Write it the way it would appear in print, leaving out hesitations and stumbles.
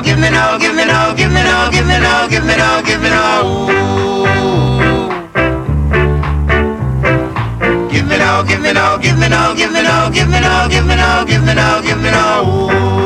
Give me no, give me no, give me no, give me no, give me no, give me no. Give me no, give me no, give me no, give me no, give me no, give me no, give me no, give me no.